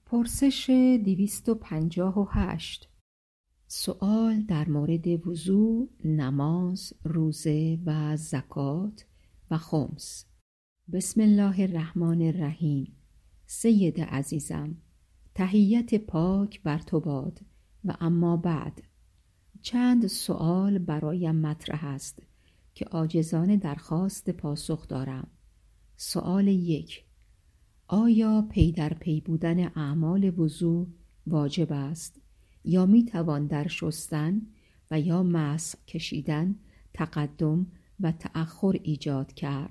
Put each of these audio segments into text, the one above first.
پرسش 258. سوال در مورد وضو، نماز، روزه و زکات و خمس. بسم الله الرحمن الرحیم. سید عزیزم، تحیت پاک بر تو باد و اما بعد چند سوال برایم مطرح است که عاجزانه درخواست پاسخ دارم. سوال 1: آیا پی در پی بودن اعمال وضو واجب است یا می توان در شستن و یا مسح کشیدن تقدم و تأخر ایجاد کرد؟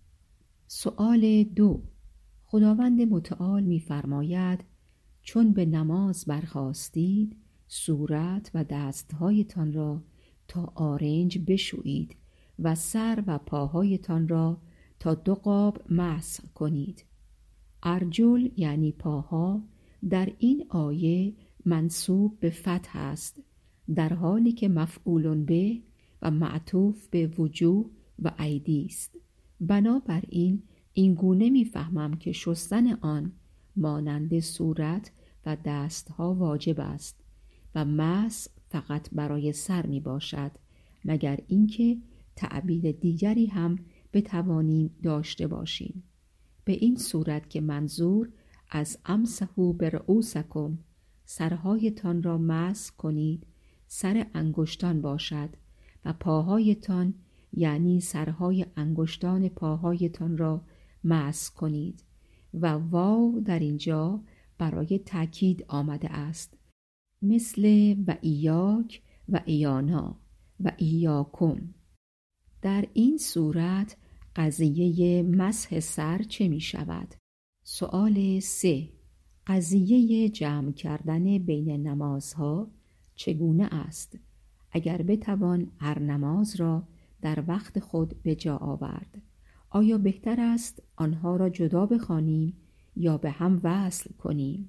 سوال 2: خداوند متعال می فرماید چون به نماز برخاستید صورت و دستهایتان را تا آرنج بشویید و سر و پاهایتان را تا 2 قاب مسح کنید. ارجل یعنی پاها در این آیه منسوب به فتح است، در حالی که مفعول به و معطوف به وجوه و ایدی است. بنابراین این گونه می‌فهمم که شستن آن مانند صورت و دستها واجب است و مسح فقط برای سر می باشد، مگر اینکه تعبیر دیگری هم بتوانیم داشته باشیم. به این صورت که منظور از امسحوا برؤوسکم، سرهایتان را مسح کنید، سر انگشتان باشد و پاهایتان یعنی سرهای انگشتان پاهایتان را مسح کنید و واو در اینجا برای تأکید آمده است، مثل و ایاک و ایانا و ایاکم. در این صورت قضیه مسح سر چه می شود؟ سوال 3: قضیه جمع کردن بین نمازها چگونه است؟ اگر بتوان هر نماز را در وقت خود به جا آورد، آیا بهتر است آنها را جدا بخوانیم یا به هم وصل کنیم؟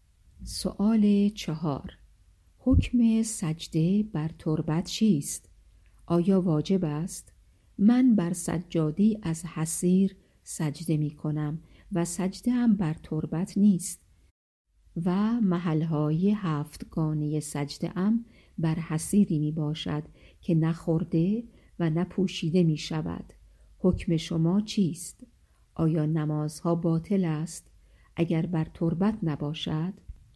سوال 4: حکم سجده بر تربت چیست؟ آیا واجب است؟ من بر سجادی از حصیر سجده می کنم و سجده هم بر تربت نیست و محلهای 7 گانه سجده ام بر حصیری می باشد که نه خورده و نه پوشیده می شود. حکم شما چیست؟ آیا نمازها باطل است اگر بر تربت نباشد؟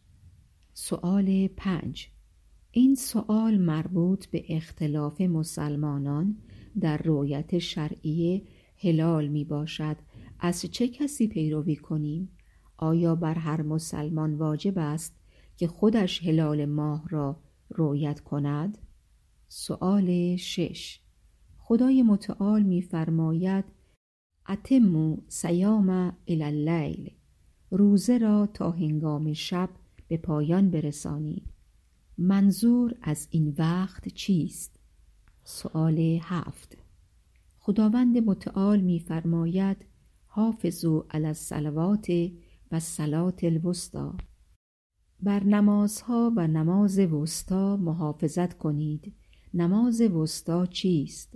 سوال 5: این سوال مربوط به اختلاف مسلمانان در رؤیت شرعی هلال می باشد. از چه کسی پیروی کنیم؟ آیا بر هر مسلمان واجب است که خودش هلال ماه را رؤیت کند؟ سوال 6: خدای متعال می فرماید اتموا صیام الی اللیل، روزه را تا هنگام شب به پایان برسانید. منظور از این وقت چیست؟ سوال 7: خداوند متعال می فرماید حافظوا علی الصلوات و الصلاة الوسطی، بر نمازها و نماز وسطی محافظت کنید. نماز وسطی چیست؟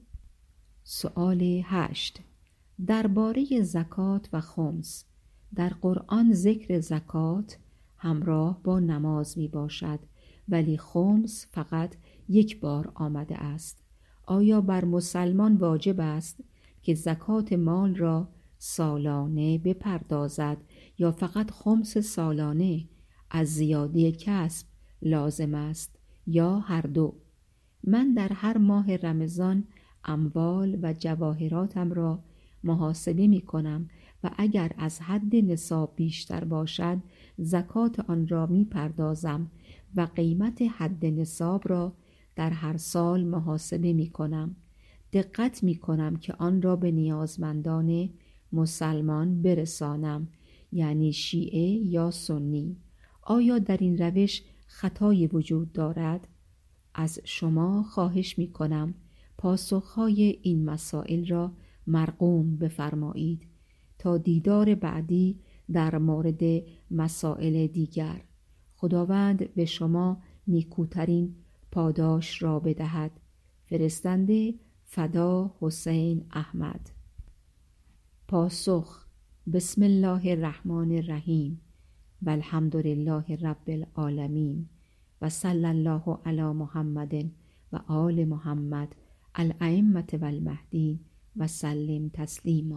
سوال 8: درباره زکات و خمس، در قرآن ذکر زکات همراه با نماز می باشد، ولی خمس فقط 1 بار آمده است. آیا بر مسلمان واجب است که زکات مال را سالانه بپردازد یا فقط خمس سالانه از زیاده کسب لازم است یا هر دو؟ من در هر ماه رمضان اموال و جواهراتم را محاسبه می کنم و اگر از حد نصاب بیشتر باشد زکات آن را می پردازم و قیمت حد نصاب را در هر سال محاسبه می کنم. دقت می کنم که آن را به نیازمندان مسلمان برسانم، یعنی شیعه یا سنی. آیا در این روش خطایی وجود دارد؟ از شما خواهش می کنم پاسخهای این مسائل را مرقوم بفرمایید تا دیدار بعدی در مورد مسائل دیگر. خداوند به شما نیکوترین پاداش را بدهد. فرستنده فدا حسین احمد. پاسخ: بسم الله الرحمن الرحیم. و الحمد لله رب العالمین و صلی الله علی محمد و آل محمد الائمة و المهدیین و سلم تسلیما.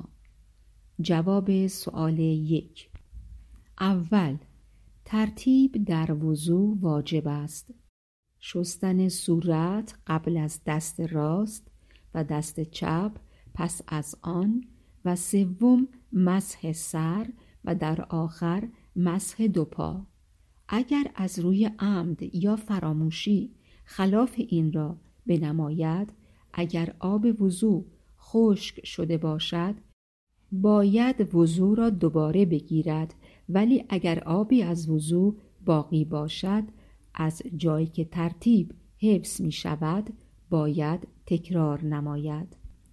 جواب سؤال 1. اول، ترتیب در وضو واجب است. شستن صورت قبل از دست راست و دست چپ پس از آن، و سوم مسح سر و در آخر مسح 2 پا. اگر از روی عمد یا فراموشی خلاف این را بنماید، اگر آب وضو خشک شده باشد باید وضو را دوباره بگیرد، ولی اگر آبی از وضو باقی باشد از جایی که ترتیب حفظ می شود باید تکرار نماید.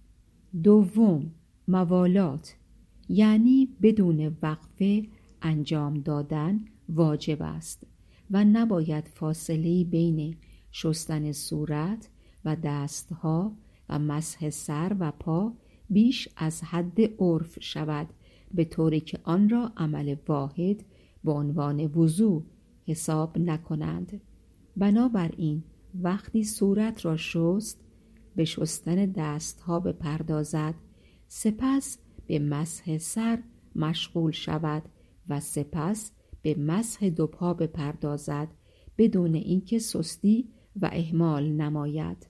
دوم، موالات یعنی بدون وقفه انجام دادن واجب است و نباید فاصله بین شستن صورت و دستها و مسح سر و پا بیش از حد عرف شود، به طوری که آن را عمل واحد به عنوان وضو حساب نکنند. بنابراین وقتی صورت را شست به شستن دستها بپردازد، سپس به مسح سر مشغول شود و سپس به مسح 2 پا بپردازد بدون اینکه سستی و اهمال نماید.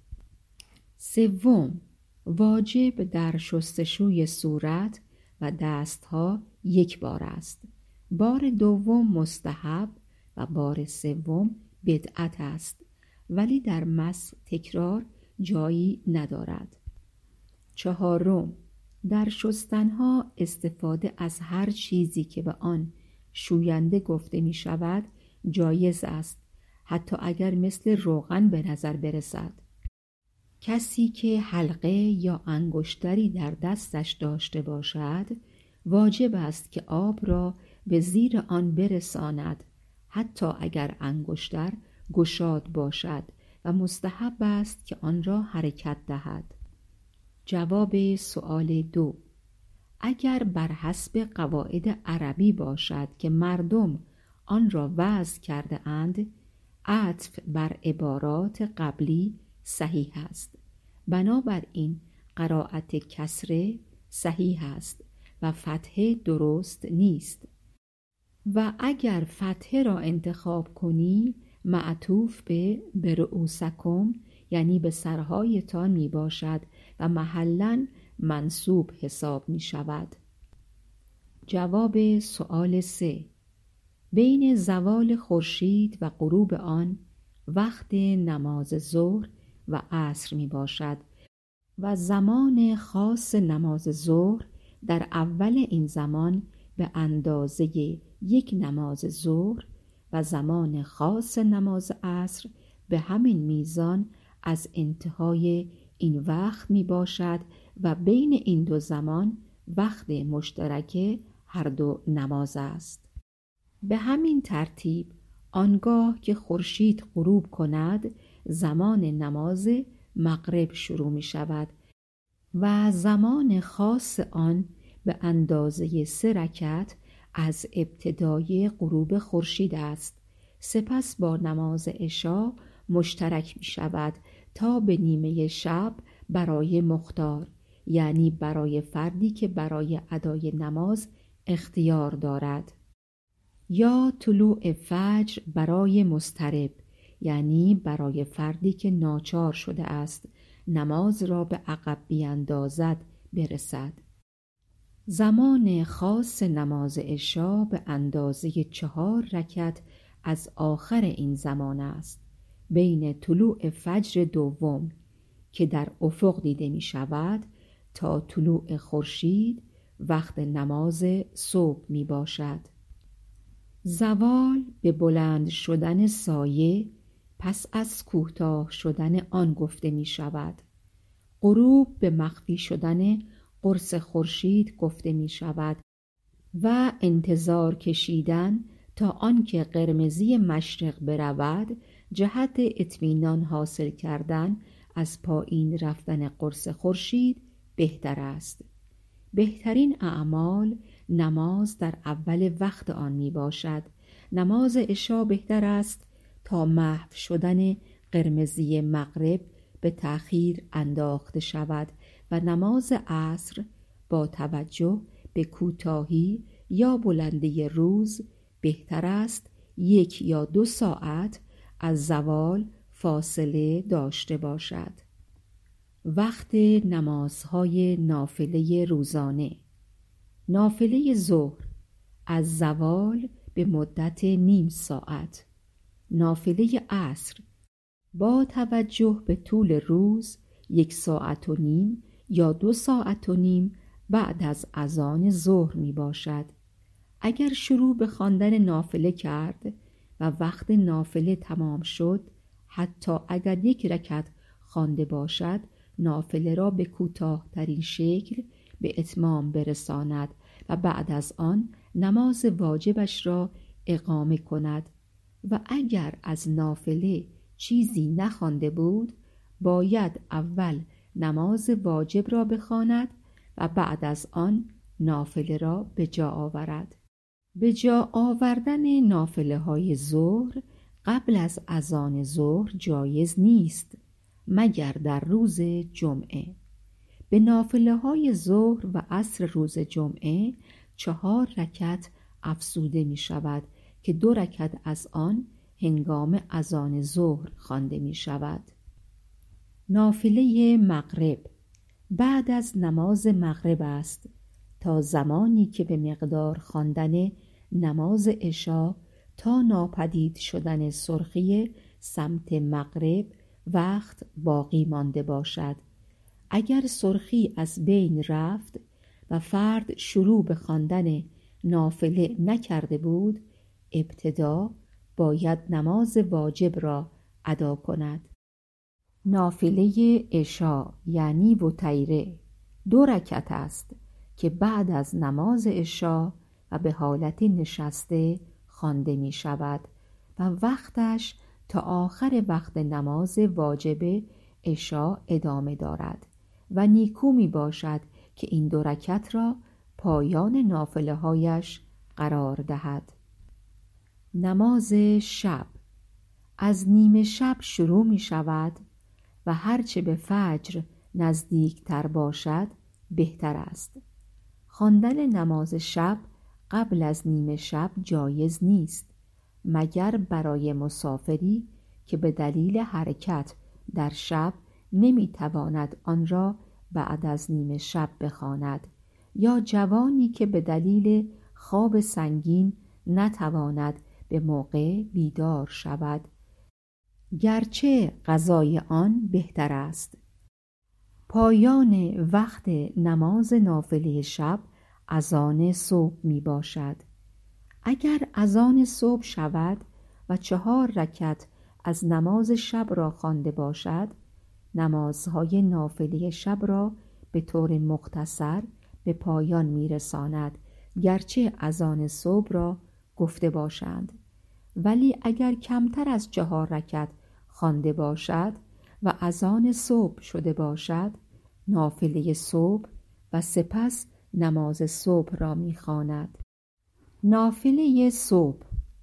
سوم، واجب در شستشوی صورت و دستها 1 بار است. بار دوم مستحب و بار سوم بدعت است، ولی در مسح تکرار جایی ندارد. چهارم، در شستنها استفاده از هر چیزی که به آن شوینده گفته می شود جایز است، حتی اگر مثل روغن به نظر برسد. کسی که حلقه یا انگشتری در دستش داشته باشد واجب است که آب را به زیر آن برساند، حتی اگر انگشتر گشاد باشد، و مستحب است که آن را حرکت دهد. جواب سؤال 2. اگر بر حسب قواعد عربی باشد که مردم آن را وضع کرده اند، عطف بر عبارات قبلی صحیح است. بنابراین قرائت کسره صحیح است و فتحه درست نیست، و اگر فتحه را انتخاب کنی معطوف به رؤوسکم یعنی به سرهایتان می باشد و محلاً منصوب حساب می شود. جواب سؤال 3. بین زوال خورشید و غروب آن وقت نماز ظهر و عصر می باشد و زمان خاص نماز ظهر در اول این زمان به اندازه 1 نماز ظهر و زمان خاص نماز عصر به همین میزان از انتهای این وقت می باشد و بین این 2 زمان وقت مشترک هر 2 نماز است. به همین ترتیب آنگاه که خورشید غروب کند زمان نماز مغرب شروع می شود و زمان خاص آن به اندازه 3 رکعت از ابتدای غروب خورشید است. سپس با نماز عشا مشترک می شود تا به نیمه شب برای مختار، یعنی برای فردی که برای ادای نماز اختیار دارد، یا طلوع فجر برای مضطرب، یعنی برای فردی که ناچار شده است نماز را به عقب بیندازد برسد. زمان خاص نماز عشا به اندازه 4 رکعت از آخر این زمان است، بین طلوع فجر دوم که در افق دیده می شود تا طلوع خورشید وقت نماز صبح می باشد. زوال به بلند شدن سایه پس از کوتاه شدن آن گفته می شود. غروب به مخفی شدن قرص خورشید گفته می شود و انتظار کشیدن تا آنکه قرمزی مشرق برود جهت اطمینان حاصل کردن از پایین رفتن قرص خورشید بهتر است. بهترین اعمال نماز در اول وقت آن می باشد نماز عشا بهتر است تا محو شدن قرمزی مغرب به تأخیر انداخته شود و نماز عصر با توجه به کوتاهی یا بلندی روز بهتر است 1 یا 2 ساعت از زوال فاصله داشته باشد. وقت نمازهای نافله روزانه: نافله ظهر از زوال به مدت نیم ساعت. نافله عصر با توجه به طول روز 1 ساعت و نیم یا 2 ساعت و نیم بعد از اذان ظهر می باشد. اگر شروع به خواندن نافله کرد و وقت نافله تمام شد، حتی اگر 1 رکعت خوانده باشد، نافله را به کوتاه‌ترین شکل به اتمام برساند و بعد از آن نماز واجبش را اقامه کند. و اگر از نافله چیزی نخوانده بود، باید اول نماز واجب را بخواند و بعد از آن نافله را به جا آورد. به جا آوردن نافله های ظهر قبل از اذان ظهر جایز نیست مگر در روز جمعه. به نافله های ظهر و عصر روز جمعه 4 رکعت افزوده می شود که 2 رکعت از آن هنگام اذان ظهر خوانده می شود. نافله مغرب بعد از نماز مغرب است تا زمانی که به مقدار خواندن نماز عشا تا ناپدید شدن سرخی سمت مغرب وقت باقی مانده باشد. اگر سرخی از بین رفت و فرد شروع به خواندن نافله نکرده بود، ابتدا باید نماز واجب را ادا کند. نافله عشا یعنی وتیره 2 رکعت است که بعد از نماز عشا و به حالت نشسته خوانده می شود و وقتش تا آخر وقت نماز واجب عشا ادامه دارد و نیکو می باشد که این 2 رکعت را پایان نافله هایش قرار دهد. نماز شب از نیمه شب شروع می شود و هرچه به فجر نزدیک تر باشد بهتر است. خواندن نماز شب قبل از نیمه شب جایز نیست مگر برای مسافری که به دلیل حرکت در شب نمی تواند آن را بعد از نیمه شب بخواند، یا جوانی که به دلیل خواب سنگین نتواند به موقع بیدار شود، گرچه قضای آن بهتر است. پایان وقت نماز نافله شب اذان صبح می باشد. اگر اذان صبح شود و 4 رکعت از نماز شب را خوانده باشد، نمازهای نافله شب را به طور مختصر به پایان می رساند، گرچه اذان صبح را گفته باشند. ولی اگر کمتر از 4 رکعت خوانده باشد و اذان صبح شده باشد، نافله صبح و سپس نماز صبح را می خواند. نافله صبح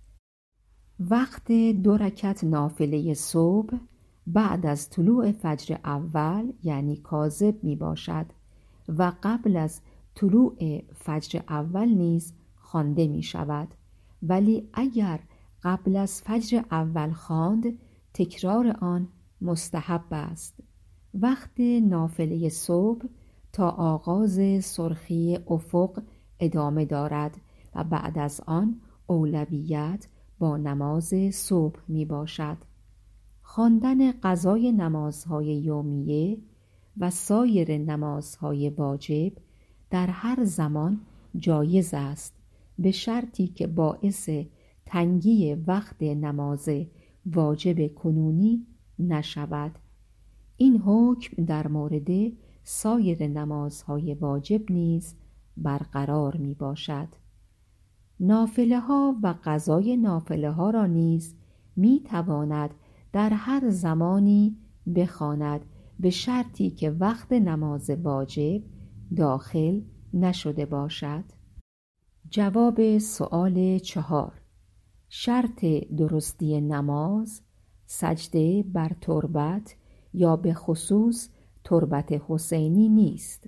وقت 2 رکعت نافله صبح بعد از طلوع فجر اول یعنی کاذب می باشد و قبل از طلوع فجر اول نیز خوانده می شود. ولی اگر قبل از فجر اول خواند، تکرار آن مستحب است. وقت نافله صبح تا آغاز سرخی افق ادامه دارد و بعد از آن اولویت با نماز صبح می باشد. خواندن قضای نمازهای یومیه و سایر نمازهای واجب در هر زمان جایز است، به شرطی که باعث تنگی وقت نماز واجب کنونی نشود. این حکم در مورد سایر نمازهای واجب نیز برقرار می باشد. نافله ها و قضای نافله ها را نیز می تواند در هر زمانی بخواند، به شرطی که وقت نماز واجب داخل نشده باشد. جواب سؤال 4: شرط درستی نماز سجده بر تربت یا به خصوص تربت حسینی نیست.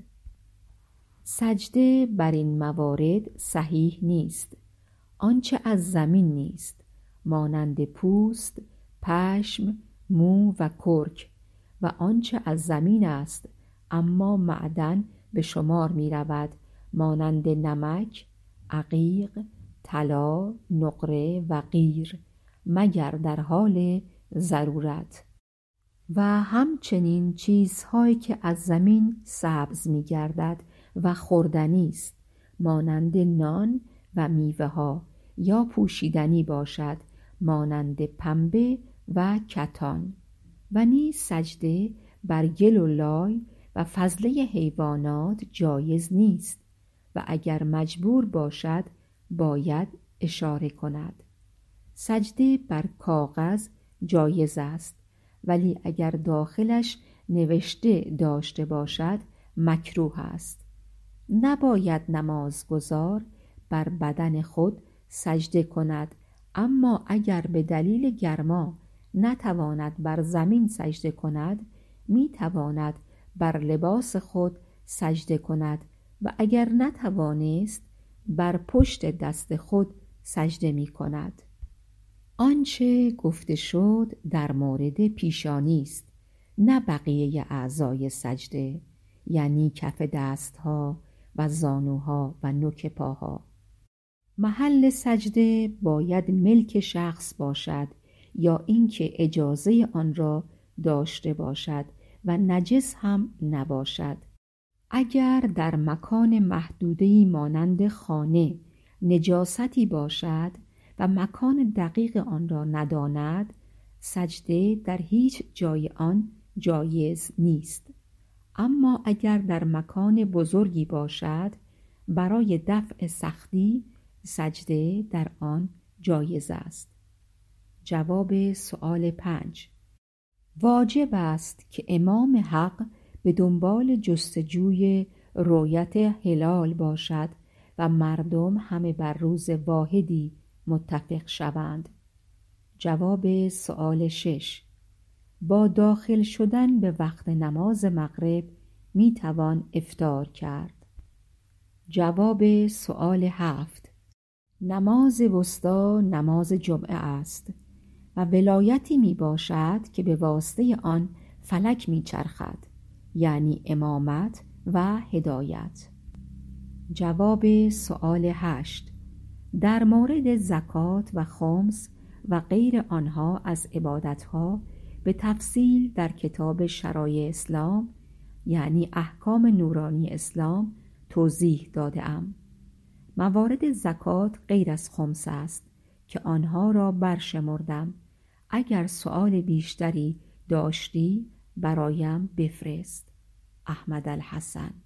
سجده بر این موارد صحیح نیست. آنچه از زمین نیست مانند پوست، پشم، مو و کرک و آنچه از زمین است اما معدن به شمار می رود مانند نمک، عقیق، طلا، نقره و غیر مگر در حال ضرورت. و همچنین چیزهایی که از زمین سبز می گردد و خوردنی است مانند نان و میوه ها یا پوشیدنی باشد مانند پنبه و کتان. و نیز سجده بر گل و لای و فضله حیوانات جایز نیست و اگر مجبور باشد باید اشاره کند. سجده بر کاغذ جایز است ولی اگر داخلش نوشته داشته باشد مکروه است. نباید نمازگزار بر بدن خود سجده کند، اما اگر به دلیل گرما نتواند بر زمین سجده کند می تواند بر لباس خود سجده کند و اگر نتوانست بر پشت دست خود سجده می کند. آنچه گفته شد در مورد پیشانی است، نه بقیه اعضای سجده، یعنی کف دستها و زانوها و نوک پاها. محل سجده باید ملک شخص باشد یا اینکه اجازه آن را داشته باشد و نجس هم نباشد. اگر در مکان محدوده‌ای مانند خانه نجاستی باشد و مکان دقیق آن را نداند، سجده در هیچ جای آن جایز نیست. اما اگر در مکان بزرگی باشد برای دفع سختی سجده در آن جایز است. جواب سؤال 5: واجب است که امام حق به دنبال جستجوی رؤیت هلال باشد و مردم همه بر روز واحدی متفق شوند. جواب سؤال 6: با داخل شدن به وقت نماز مغرب می توان افطار کرد. جواب سؤال 7: نماز وسطی نماز جمعه است و ولایتی می باشد که به واسطه آن فلک می چرخد، یعنی امامت و هدایت. جواب سؤال 8: در مورد زکات و خمس و غیر آنها از عبادتها به تفصیل در کتاب شرایع اسلام یعنی احکام نورانی اسلام توضیح داده ام. موارد زکات غیر از خمس است که آنها را برشمردم. اگر سؤال بیشتری داشتی برایم بفرست. احمد الحسن.